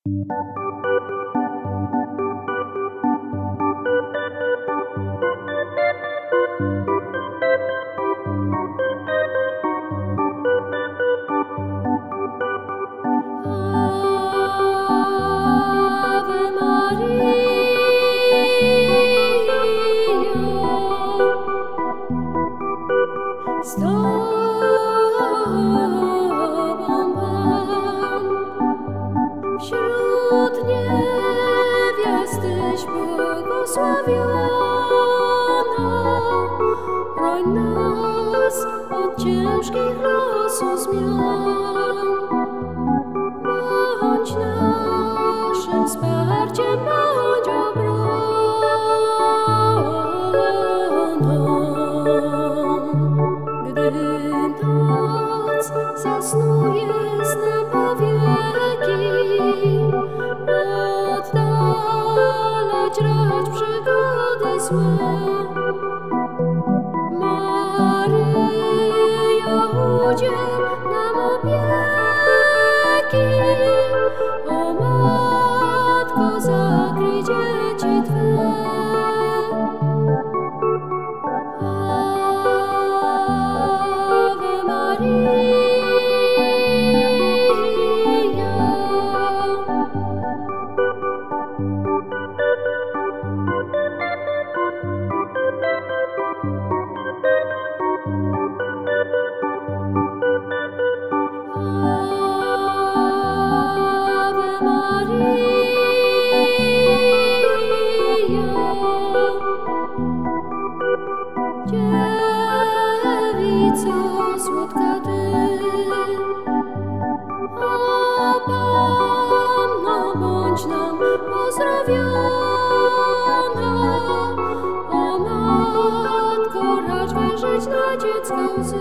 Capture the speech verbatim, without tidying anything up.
Z Tobą, Pan, wśród niewiast Tyś błogosławiona. Chroń nas od ciężkich losu zmian. Bądź naszym wsparciem, bądź obroną. Gdy noc zasnuje snem powieki, oddalać racz przygody złe. Maryjo, udziel nam opieki, o Matko, zakryj dzieci Twe. Ave Maria. Ave Maria. Dziewico słodka Ty, o Panno, bądź nam pozdrowiona. O Matko, racz wyżyć na dziecka łzy.